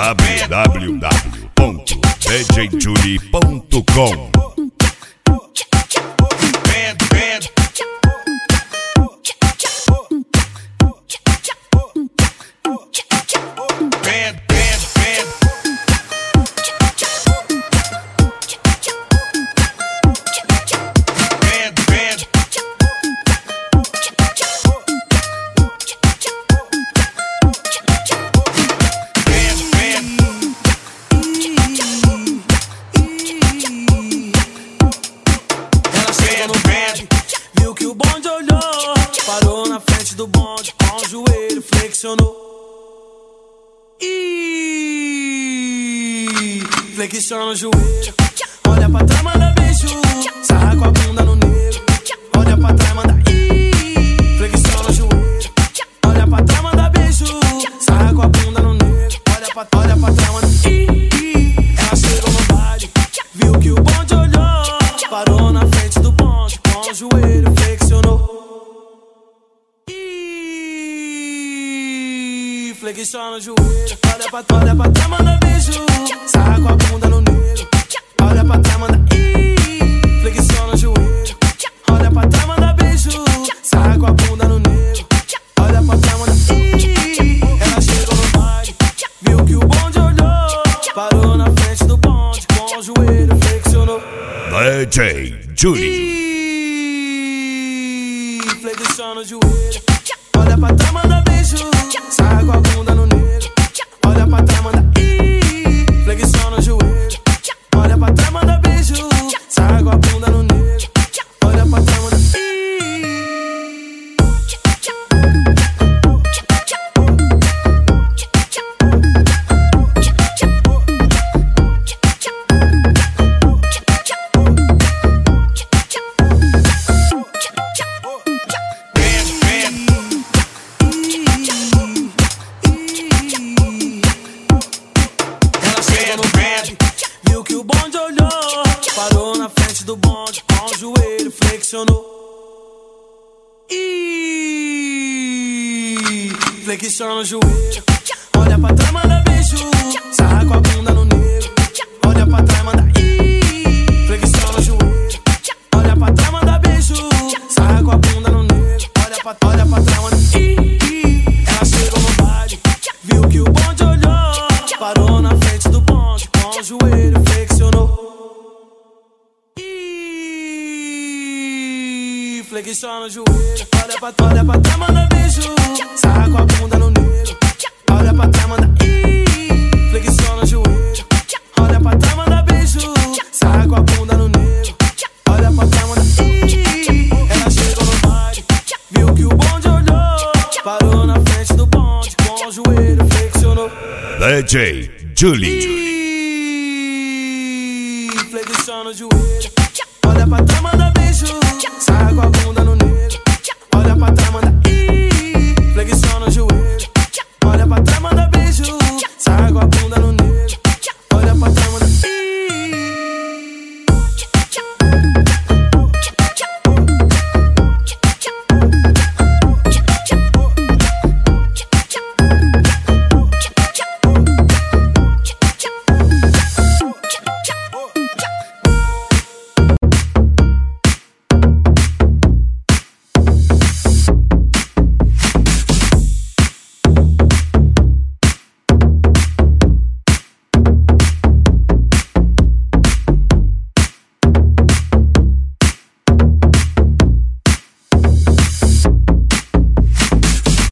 www.djjulie.com. Viu que o bonde olhou, parou na frente do bonde, com o joelho flexionou. Flexiona o joelho, olha pra trás, manda beijo, sarra com a bunda no negro. Olha pra trás, manda flexiona o joelho, olha pra trás, manda beijo, sarra com a bunda no negro. Olha pra trás, manda ela chegou no baile, viu que o bonde olhou, parou na frente do bonde, com o joelho flexionou. Flexiona o joelho, olha pra trás, manda beijo, sarra com a bunda no negro. Olha pra trás, manda flexiona o joelho, olha pra trás, manda beijo, sarra com a bunda no negro. Olha pra trás, manda ela chegou no baile, viu que o bonde olhou, parou na frente do bonde, com o joelho flexionou. DJ Julie. Flexiona o joelho, olha pra trás, manda beijo, sarra com a bunda no negro. Olha pra trás, manda flexiona o joelho, olha pra trás, manda beijo, sarra com a bunda no negro. Olha pra trás, manda viu que o bonde olhou, parou na frente do bonde, com o joelho flexionou. Flexiona o joelho, olha pra trás, manda beijo, sarra com a bunda no negro. Olha pra trás, manda flexiona o joelho, olha pra trás, manda beijo, sarra com a bunda no negro. Olha pra trás, manda ela chegou no baile, viu que o bonde olhou, parou na frente do bonde, com o joelho flexionou. Flexiona o joelho, olha pra trás, manda beijo, sarra com a bunda no negro. Olha pra trás, manda flexiona o joelho, olha pra trás, manda beijo, sarra com a bunda no negro. Olha pra trás, manda ela chegou no baile, viu que o bonde olhou, parou na frente do bonde, com o joelho flexionou. DJ Julie. Flexiona o joelho, olha pra trás, manda beijo, sarra com a bunda no